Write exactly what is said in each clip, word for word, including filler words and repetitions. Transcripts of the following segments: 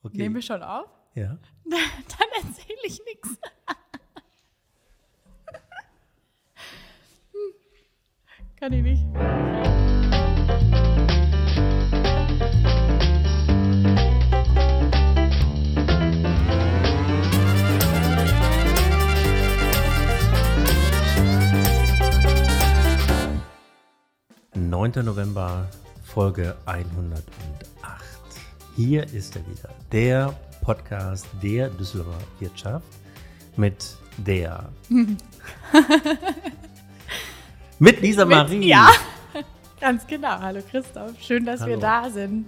Okay. Nehmen wir schon auf? Ja. Dann erzähle ich nichts. Kann ich nicht. neunter November, Folge hundertacht. Hier ist er wieder, der Podcast der Düsseldorfer Wirtschaft mit der mit Lisa Mit, Marie. ja, ganz genau. Hallo Christoph, schön, dass Hallo. wir da sind.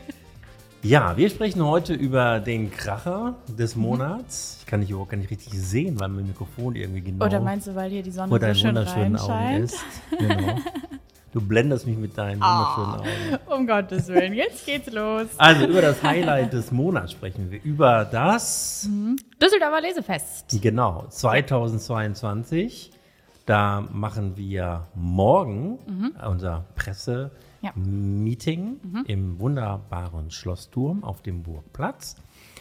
Ja, wir sprechen heute über den Kracher des Monats. Ich kann dich überhaupt gar nicht richtig sehen, weil mein Mikrofon irgendwie genau Oder meinst du, weil hier die Sonne vor so deinen schön wunderschönen Augen reinscheint? ist? Genau. Du blendest mich mit deinen wunderschönen Augen. Um Gottes Willen, jetzt geht's los. Also über das Highlight des Monats sprechen wir. Über das, Düsseldorfer Lesefest. genau, zweitausendzweiundzwanzig. Da machen wir morgen Mhm. unser Pressemeeting Mhm. im wunderbaren Schlossturm auf dem Burgplatz.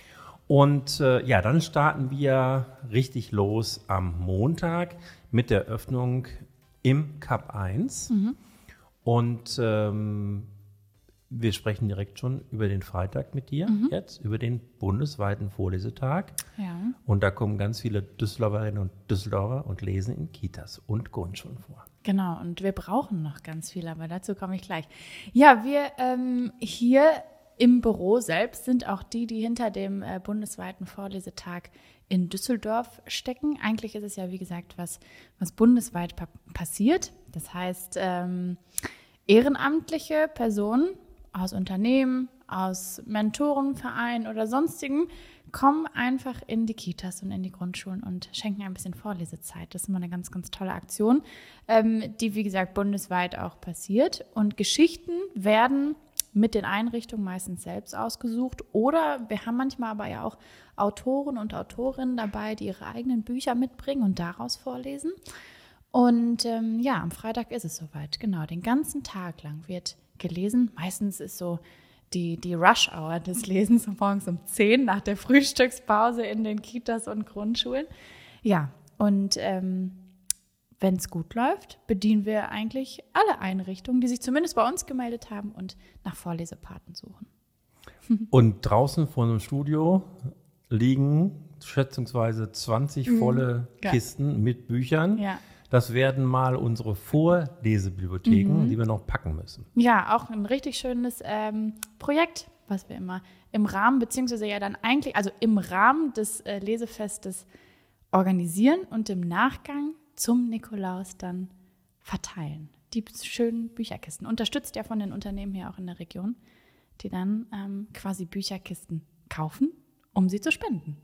Und äh, ja, dann starten wir richtig los am Montag mit der Öffnung im Cup eins. Mhm. Und ähm, wir sprechen direkt schon über den Freitag mit dir Mhm. jetzt, über den bundesweiten Vorlesetag. Ja. Und da kommen ganz viele Düsseldorferinnen und Düsseldorfer und lesen in Kitas und Grundschulen vor. Genau, und wir brauchen noch ganz viel, aber dazu komme ich gleich. Ja, wir ähm, hier im Büro selbst sind auch die, die hinter dem äh, bundesweiten Vorlesetag in Düsseldorf stecken. Eigentlich ist es ja, wie gesagt, was, was bundesweit pa- passiert. Das heißt, ähm, ehrenamtliche Personen aus Unternehmen, aus Mentorenvereinen oder sonstigen kommen einfach in die Kitas und in die Grundschulen und schenken ein bisschen Vorlesezeit. Das ist immer eine ganz, ganz tolle Aktion, ähm, die, wie gesagt, bundesweit auch passiert. Und Geschichten werden mit den Einrichtungen meistens selbst ausgesucht. Oder wir haben manchmal aber ja auch Autoren und Autorinnen dabei, die ihre eigenen Bücher mitbringen und daraus vorlesen. Und ähm, ja, am Freitag ist es soweit. Genau, den ganzen Tag lang wird gelesen. Meistens ist so die, die Rush-Hour des Lesens morgens um zehn nach der Frühstückspause in den Kitas und Grundschulen. Ja, und ähm, wenn es gut läuft, bedienen wir eigentlich alle Einrichtungen, die sich zumindest bei uns gemeldet haben und nach Vorlesepaten suchen. Und draußen vor einem Studio liegen schätzungsweise zwanzig volle Ja. Kisten mit Büchern. Ja. Das werden mal unsere Vorlesebibliotheken, die wir noch packen müssen. Ja, auch ein richtig schönes ähm, Projekt, was wir immer im Rahmen, beziehungsweise ja dann eigentlich, also im Rahmen des äh, Lesefestes organisieren und im Nachgang zum Nikolaus dann verteilen. Die schönen Bücherkisten. Unterstützt ja von den Unternehmen hier auch in der Region, die dann ähm, quasi Bücherkisten kaufen, um sie zu spenden.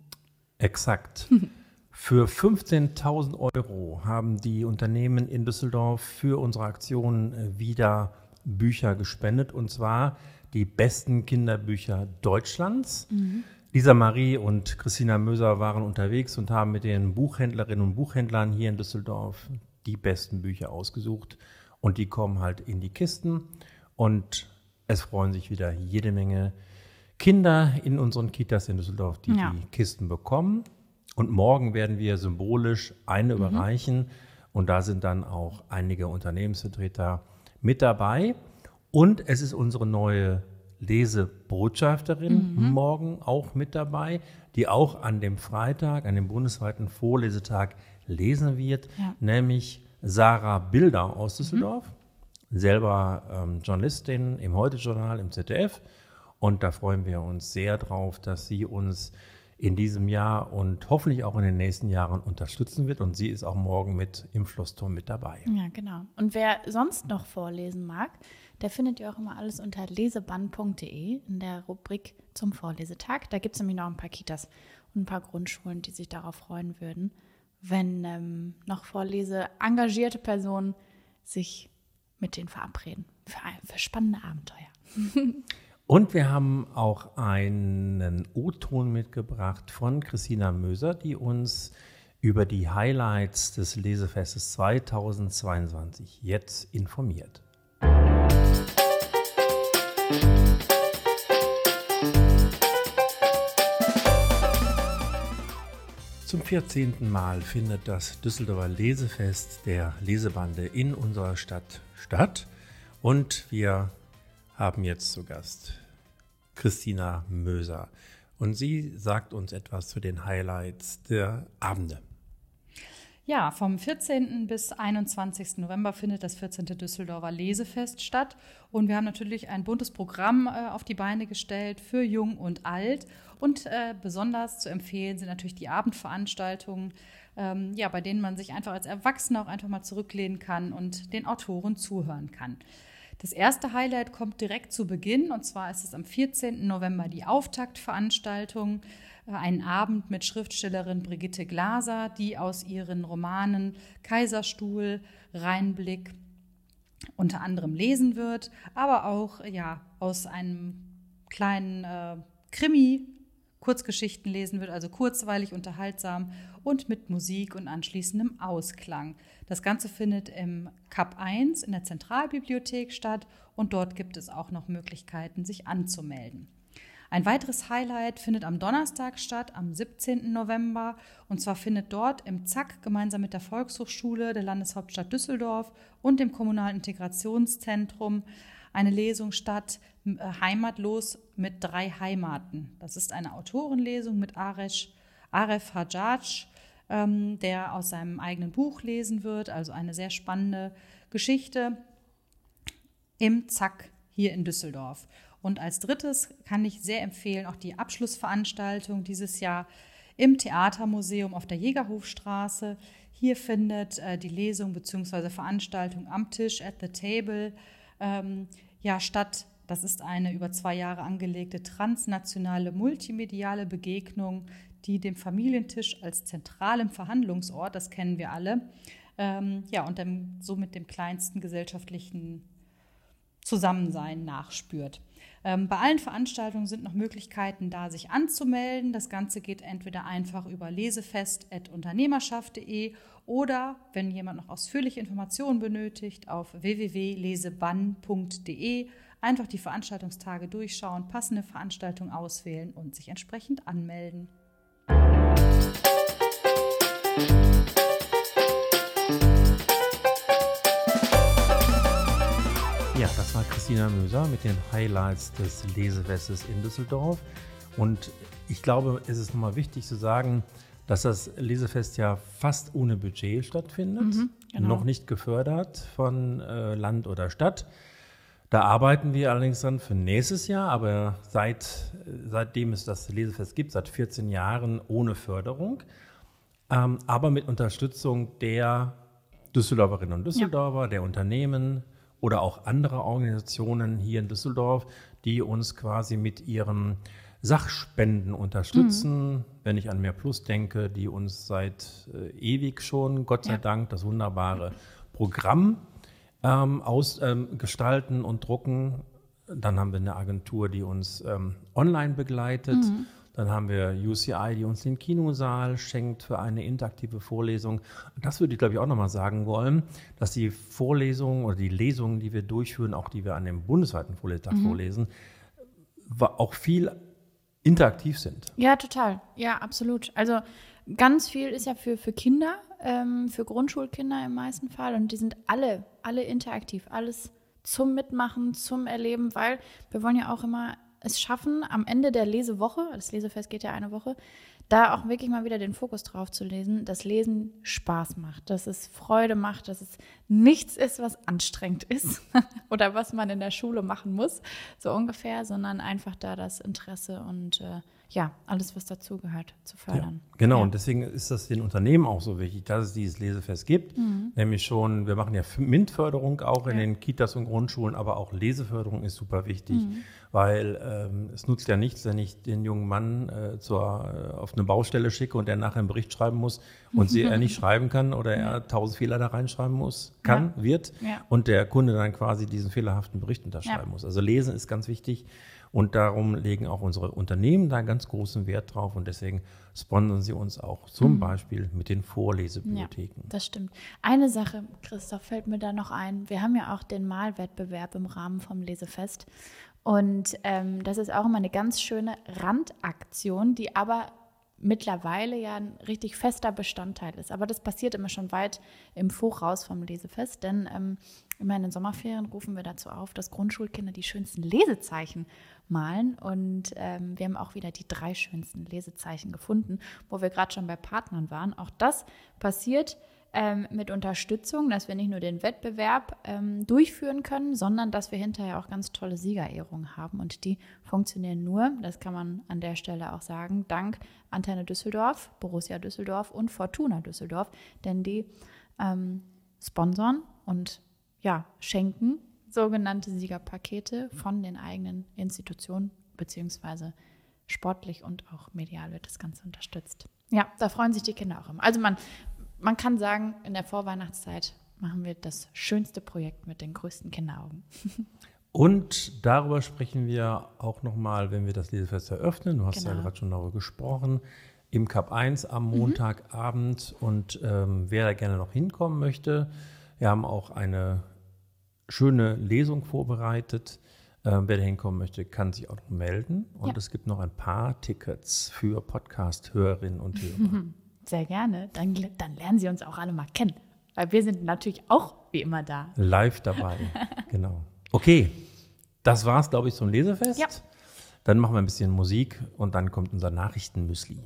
Exakt. Für fünfzehntausend Euro haben die Unternehmen in Düsseldorf für unsere Aktion äh, wieder Bücher gespendet, und zwar die besten Kinderbücher Deutschlands. Mhm. Lisa Marie und Christina Möser waren unterwegs und haben mit den Buchhändlerinnen und Buchhändlern hier in Düsseldorf die besten Bücher ausgesucht. Und die kommen halt in die Kisten. Und es freuen sich wieder jede Menge Kinder in unseren Kitas in Düsseldorf, die Ja. die Kisten bekommen. Und morgen werden wir symbolisch eine mhm. überreichen. Und da sind dann auch einige Unternehmensvertreter mit dabei. Und es ist unsere neue Lesebotschafterin mhm. morgen auch mit dabei, die auch an dem Freitag, an dem bundesweiten Vorlesetag lesen wird, Ja. nämlich Sarah Bilder aus Düsseldorf, mhm. selber ähm, Journalistin im Heute-Journal im Z D F. Und da freuen wir uns sehr drauf, dass sie uns in diesem Jahr und hoffentlich auch in den nächsten Jahren unterstützen wird. Und sie ist auch morgen mit im Schlossturm mit dabei. Ja, genau. Und wer sonst noch vorlesen mag, der findet ihr auch immer alles unter leseband punkt de in der Rubrik zum Vorlesetag. Da gibt es nämlich noch ein paar Kitas und ein paar Grundschulen, die sich darauf freuen würden, wenn ähm, noch vorlese-engagierte Personen sich mit denen verabreden für, für spannende Abenteuer. Und wir haben auch einen O-Ton mitgebracht von Christina Möser, die uns über die Highlights des Lesefestes zweitausendzweiundzwanzig jetzt informiert. Zum vierzehnten Mal findet das Düsseldorfer Lesefest der Lesebande in unserer Stadt statt. Und wir haben jetzt zu Gast Christina Möser. Und sie sagt uns etwas zu den Highlights der Abende. Ja, vom vierzehnten bis einundzwanzigsten November findet das vierzehnte Düsseldorfer Lesefest statt. Und wir haben natürlich ein buntes Programm äh, auf die Beine gestellt für Jung und Alt. Und äh, besonders zu empfehlen sind natürlich die Abendveranstaltungen, ähm, ja, bei denen man sich einfach als Erwachsener auch einfach mal zurücklehnen kann und den Autoren zuhören kann. Das erste Highlight kommt direkt zu Beginn, und zwar ist es am vierzehnten November die Auftaktveranstaltung. Einen Abend mit Schriftstellerin Brigitte Glaser, die aus ihren Romanen Kaiserstuhl, Rheinblick unter anderem lesen wird, aber auch ja, aus einem kleinen äh, Krimi Kurzgeschichten lesen wird, also kurzweilig, unterhaltsam und mit Musik und anschließendem Ausklang. Das Ganze findet im Kap eins in der Zentralbibliothek statt und dort gibt es auch noch Möglichkeiten, sich anzumelden. Ein weiteres Highlight findet am Donnerstag statt, am siebzehnten November. Und zwar findet dort im Zack gemeinsam mit der Volkshochschule der Landeshauptstadt Düsseldorf und dem Kommunalen Integrationszentrum eine Lesung statt, Heimatlos mit drei Heimaten. Das ist eine Autorenlesung mit Aresh, Aref Hajjaj, ähm, der aus seinem eigenen Buch lesen wird. Also eine sehr spannende Geschichte im Zack hier in Düsseldorf. Und als drittes kann ich sehr empfehlen auch die Abschlussveranstaltung dieses Jahr im Theatermuseum auf der Jägerhofstraße. Hier findet äh, die Lesung bzw. Veranstaltung am Tisch, at the table, ähm, ja, statt. Das ist eine über zwei Jahre angelegte transnationale multimediale Begegnung, die dem Familientisch als zentralem Verhandlungsort, das kennen wir alle, ähm, ja, und dem, somit dem kleinsten gesellschaftlichen Zusammensein nachspürt. Ähm, bei allen Veranstaltungen sind noch Möglichkeiten da, sich anzumelden. Das Ganze geht entweder einfach über lesefest at unternehmerschaft punkt de oder, wenn jemand noch ausführliche Informationen benötigt, auf w w w punkt lesebann punkt de einfach die Veranstaltungstage durchschauen, passende Veranstaltung auswählen und sich entsprechend anmelden. Ja, das war Christina Möser mit den Highlights des Lesefestes in Düsseldorf. Und ich glaube, es ist nochmal wichtig zu sagen, dass das Lesefest ja fast ohne Budget stattfindet, mhm, genau. Noch nicht gefördert von äh, Land oder Stadt. Da arbeiten wir allerdings dann für nächstes Jahr, aber seit, seitdem es das Lesefest gibt, seit vierzehn Jahren ohne Förderung, ähm, aber mit Unterstützung der Düsseldorferinnen und Düsseldorfer, ja. der Unternehmen, oder auch andere Organisationen hier in Düsseldorf, die uns quasi mit ihren Sachspenden unterstützen. Mhm. Wenn ich an Mehr Plus denke, die uns seit äh, ewig schon, Gott sei ja. Dank, das wunderbare Programm ähm, aus, ähm, gestalten und drucken. Dann haben wir eine Agentur, die uns ähm, online begleitet. Mhm. Dann haben wir U C I, die uns den Kinosaal schenkt für eine interaktive Vorlesung. Das würde ich, glaube ich, auch nochmal sagen wollen, dass die Vorlesungen oder die Lesungen, die wir durchführen, auch die wir an dem bundesweiten Vorlesetag mhm. vorlesen, auch viel interaktiv sind. Ja, total. Ja, absolut. Also ganz viel ist ja für, für Kinder, ähm, für Grundschulkinder im meisten Fall. Und die sind alle, alle interaktiv, alles zum Mitmachen, zum Erleben, weil wir wollen ja auch immer es schaffen, am Ende der Lesewoche, das Lesefest geht ja eine Woche, da auch wirklich mal wieder den Fokus drauf zu lesen, dass Lesen Spaß macht, dass es Freude macht, dass es nichts ist, was anstrengend ist oder was man in der Schule machen muss, so ungefähr, sondern einfach da das Interesse und äh, ja, alles, was dazugehört, zu fördern. Ja, genau, ja. Und deswegen ist das den Unternehmen auch so wichtig, dass es dieses Lesefest gibt. Mhm. Nämlich schon, wir machen ja MINT-Förderung auch in ja. den Kitas und Grundschulen, aber auch Leseförderung ist super wichtig, mhm. weil ähm, es nutzt ja nichts, wenn ich den jungen Mann äh, zur, äh, auf eine Baustelle schicke und der nachher einen Bericht schreiben muss und sie er nicht schreiben kann oder er ja. tausend Fehler da reinschreiben muss, kann, ja. wird ja. und der Kunde dann quasi diesen fehlerhaften Bericht unterschreiben ja. muss. Also Lesen ist ganz wichtig. Und darum legen auch unsere Unternehmen da ganz großen Wert drauf und deswegen sponsern sie uns auch zum mhm. Beispiel mit den Vorlesebibliotheken. Ja, das stimmt. Eine Sache, Christoph, fällt mir da noch ein. Wir haben ja auch den Malwettbewerb im Rahmen vom Lesefest und ähm, das ist auch immer eine ganz schöne Randaktion, die aber mittlerweile ja ein richtig fester Bestandteil ist. Aber das passiert immer schon weit im Voraus vom Lesefest, denn ähm, immer in den Sommerferien rufen wir dazu auf, dass Grundschulkinder die schönsten Lesezeichen malen. Und ähm, wir haben auch wieder die drei schönsten Lesezeichen gefunden, wo wir gerade schon bei Partnern waren. Auch das passiert ähm, mit Unterstützung, dass wir nicht nur den Wettbewerb ähm, durchführen können, sondern dass wir hinterher auch ganz tolle Siegerehrungen haben. Und die funktionieren nur, das kann man an der Stelle auch sagen, dank Antenne Düsseldorf, Borussia Düsseldorf und Fortuna Düsseldorf, denn die ähm, sponsern und ja, schenken sogenannte Siegerpakete von den eigenen Institutionen, beziehungsweise sportlich und auch medial wird das Ganze unterstützt. Ja, da freuen sich die Kinder auch immer. Also man, man kann sagen, in der Vorweihnachtszeit machen wir das schönste Projekt mit den größten Kinderaugen. Und darüber sprechen wir auch nochmal, wenn wir das Lesefest eröffnen. Du hast genau. ja gerade schon darüber gesprochen. Im Kap eins am Montagabend. Mhm. Und ähm, wer da gerne noch hinkommen möchte, wir haben auch eine schöne Lesung vorbereitet. Ähm, wer da hinkommen möchte, kann sich auch noch melden. Und ja. es gibt noch ein paar Tickets für Podcast-Hörerinnen und Hörer. Sehr gerne. Dann, dann lernen Sie uns auch alle mal kennen. Weil wir sind natürlich auch wie immer da. Live dabei, genau. Okay, das war's, glaube ich, zum Lesefest. Ja. Dann machen wir ein bisschen Musik und dann kommt unser Nachrichtenmüsli.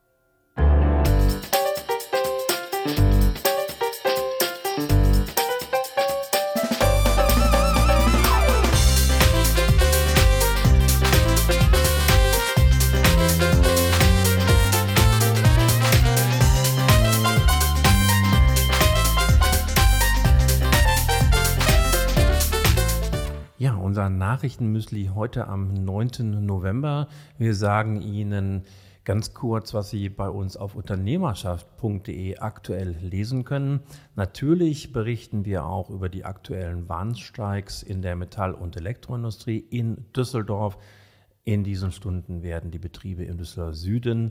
Ja, unser Nachrichtenmüsli heute am neunten November. Wir sagen Ihnen ganz kurz, was Sie bei uns auf unternehmerschaft punkt de aktuell lesen können. Natürlich berichten wir auch über die aktuellen Warnstreiks in der Metall- und Elektroindustrie in Düsseldorf. In diesen Stunden werden die Betriebe im Düsseldorfer Süden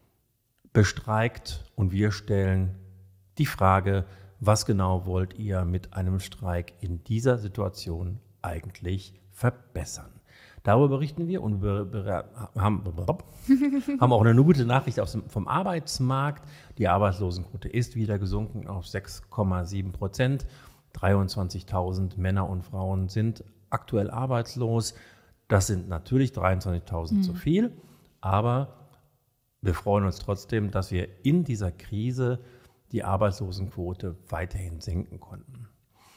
bestreikt und wir stellen die Frage, was genau wollt ihr mit einem Streik in dieser Situation eigentlich verbessern? Darüber berichten wir und wir haben, haben auch eine gute Nachricht aus dem, vom Arbeitsmarkt. Die Arbeitslosenquote ist wieder gesunken auf sechs Komma sieben Prozent. dreiundzwanzigtausend Männer und Frauen sind aktuell arbeitslos. Das sind natürlich dreiundzwanzigtausend mhm. zu viel, aber wir freuen uns trotzdem, dass wir in dieser Krise die Arbeitslosenquote weiterhin senken konnten.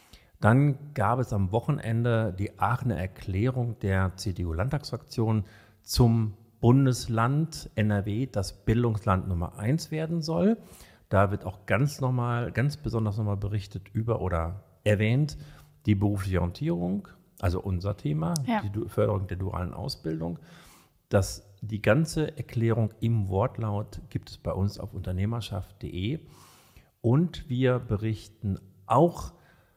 Dann gab es am Wochenende die Aachener Erklärung der C D U-Landtagsfraktion zum Bundesland N R W, das Bildungsland Nummer eins werden soll. Da wird auch ganz normal, ganz besonders nochmal berichtet über oder erwähnt die berufliche Orientierung, also unser Thema, ja. die Förderung der dualen Ausbildung. Das, die ganze Erklärung im Wortlaut gibt es bei uns auf unternehmerschaft punkt de und wir berichten auch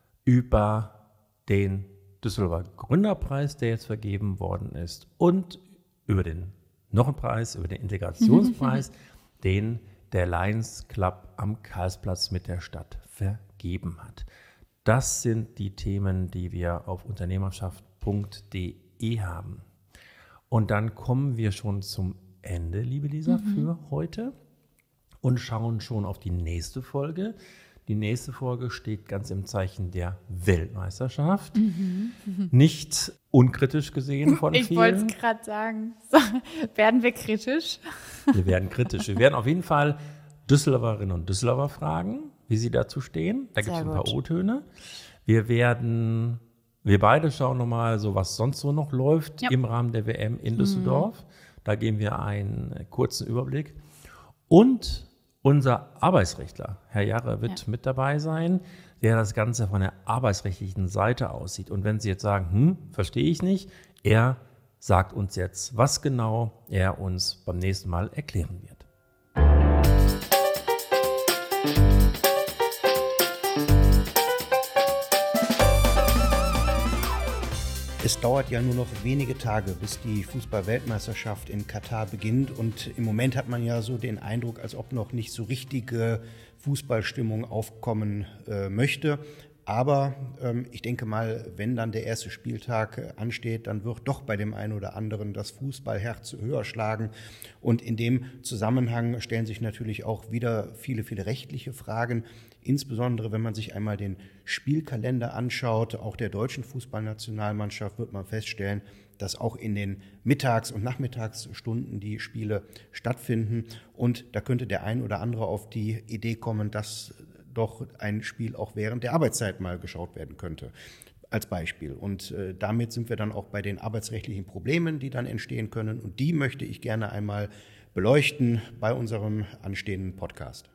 über den Düsseldorfer Gründerpreis, der jetzt vergeben worden ist und über den noch einen Preis, über den Integrationspreis, den der Lions Club am Karlsplatz mit der Stadt vergeben hat. Das sind die Themen, die wir auf unternehmerschaft punkt de haben. Und dann kommen wir schon zum Ende, liebe Lisa, mhm. für heute und schauen schon auf die nächste Folge. Die nächste Folge steht ganz im Zeichen der Weltmeisterschaft. Mhm. Nicht unkritisch gesehen von ich vielen. Ich wollte es gerade sagen. So, werden wir kritisch? Wir werden kritisch. Wir werden auf jeden Fall Düsseldorferinnen und Düsseldorfer fragen, wie sie dazu stehen. Da gibt es ein paar O-Töne. Wir werden, wir beide schauen nochmal, so was sonst so noch läuft ja. im Rahmen der W M in Düsseldorf. Mhm. Da geben wir einen kurzen Überblick. Und unser Arbeitsrechtler, Herr Jarre, wird ja. mit dabei sein, der das Ganze von der arbeitsrechtlichen Seite aussieht. Und wenn Sie jetzt sagen, hm, verstehe ich nicht, er sagt uns jetzt, was genau er uns beim nächsten Mal erklären wird. Es dauert ja nur noch wenige Tage, bis die Fußball-Weltmeisterschaft in Katar beginnt. Und im Moment hat man ja so den Eindruck, als ob noch nicht so richtige Fußballstimmung aufkommen äh, möchte. Aber ähm, ich denke mal, wenn dann der erste Spieltag äh, ansteht, dann wird doch bei dem einen oder anderen das Fußballherz höher schlagen. Und in dem Zusammenhang stellen sich natürlich auch wieder viele, viele rechtliche Fragen. Insbesondere, wenn man sich einmal den Spielkalender anschaut, auch der deutschen Fußballnationalmannschaft, wird man feststellen, dass auch in den Mittags- und Nachmittagsstunden die Spiele stattfinden. Und da könnte der ein oder andere auf die Idee kommen, dass doch ein Spiel auch während der Arbeitszeit mal geschaut werden könnte, als Beispiel. Und äh, damit sind wir dann auch bei den arbeitsrechtlichen Problemen, die dann entstehen können. Und die möchte ich gerne einmal beleuchten bei unserem anstehenden Podcast.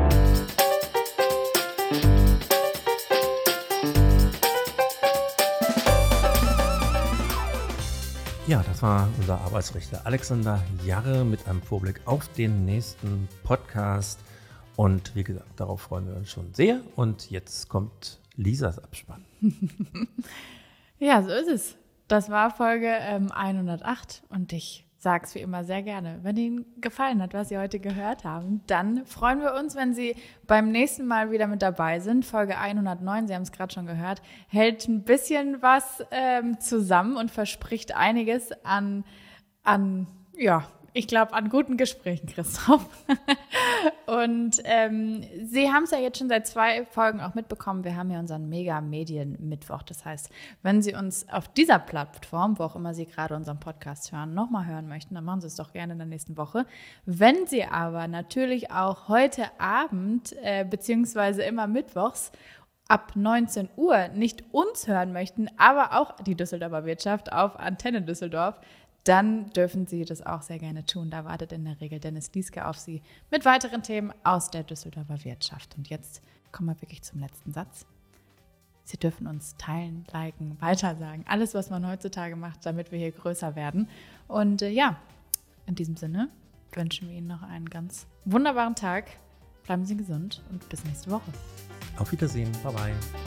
Ja, das war unser Arbeitsrichter Alexander Jarre mit einem Vorblick auf den nächsten Podcast. Und wie gesagt, darauf freuen wir uns schon sehr. Und jetzt kommt Lisas Abspann. Ja, so ist es. Das war Folge ähm, hundertacht und ich sage es wie immer sehr gerne. Wenn Ihnen gefallen hat, was Sie heute gehört haben, dann freuen wir uns, wenn Sie beim nächsten Mal wieder mit dabei sind. Folge hundertneun, Sie haben es gerade schon gehört, hält ein bisschen was ähm, zusammen und verspricht einiges an, an ja, ich glaube, an guten Gesprächen, Christoph. Und ähm, Sie haben es ja jetzt schon seit zwei Folgen auch mitbekommen, wir haben ja unseren Mega-Medien-Mittwoch. Das heißt, wenn Sie uns auf dieser Plattform, wo auch immer Sie gerade unseren Podcast hören, nochmal hören möchten, dann machen Sie es doch gerne in der nächsten Woche. Wenn Sie aber natürlich auch heute Abend, äh, beziehungsweise immer mittwochs, ab neunzehn Uhr nicht uns hören möchten, aber auch die Düsseldorfer Wirtschaft auf Antenne Düsseldorf, dann dürfen Sie das auch sehr gerne tun. Da wartet in der Regel Dennis Lieske auf Sie mit weiteren Themen aus der Düsseldorfer Wirtschaft. Und jetzt kommen wir wirklich zum letzten Satz. Sie dürfen uns teilen, liken, weitersagen. Alles, was man heutzutage macht, damit wir hier größer werden. Und äh, ja, in diesem Sinne wünschen wir Ihnen noch einen ganz wunderbaren Tag. Bleiben Sie gesund und bis nächste Woche. Auf Wiedersehen. Bye bye.